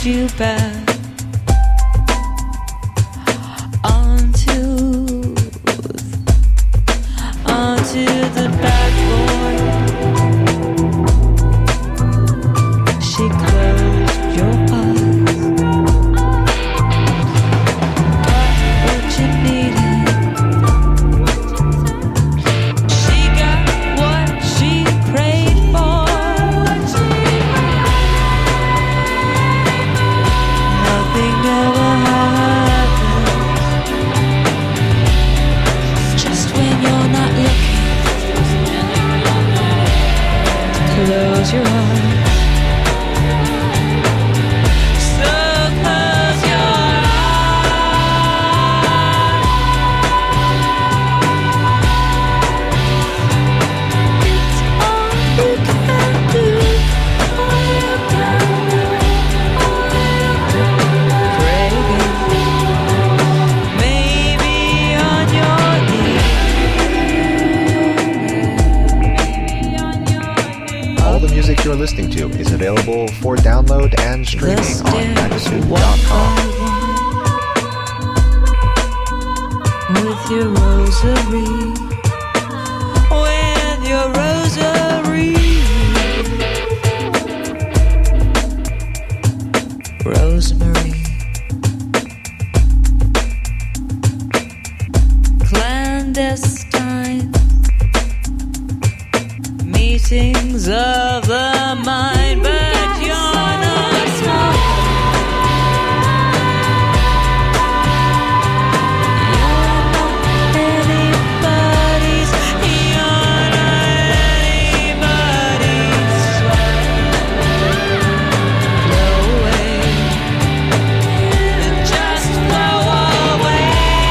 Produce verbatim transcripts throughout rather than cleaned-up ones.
lead you back onto, onto the backboard. She closed your eyes. Got what you needed. She got what she prayed for. Nothing ever happens just when you're not looking. Close your eyes. You're listening to is available for download and streaming on Magnitude dot com. With your rosary, with your rosary, Rosemary, clandestine meetings of the mind, but you're not smart. You're not anybody's. You're not anybody's. Flow away. Just flow away.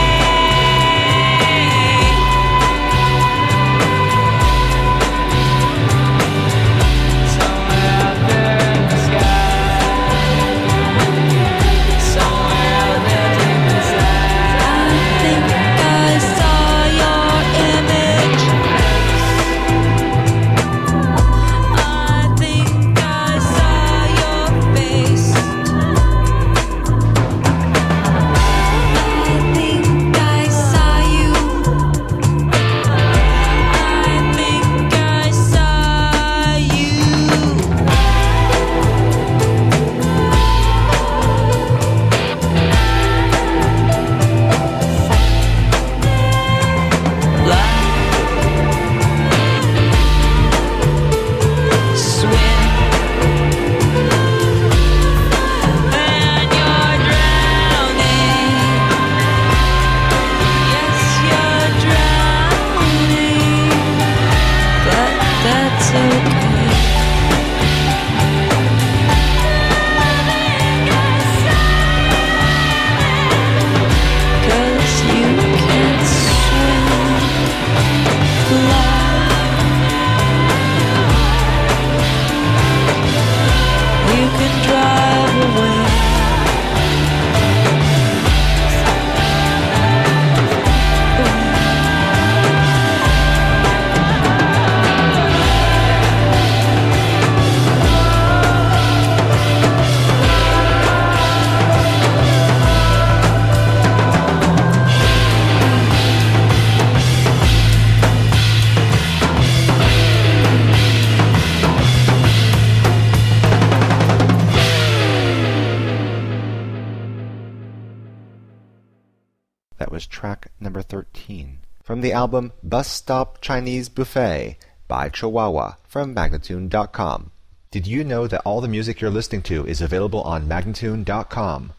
That was track number thirteen from the album Bus Stop Chinese Buffet by Chihuahua from Magnitude dot com. Did you know that all the music you're listening to is available on Magnitude dot com?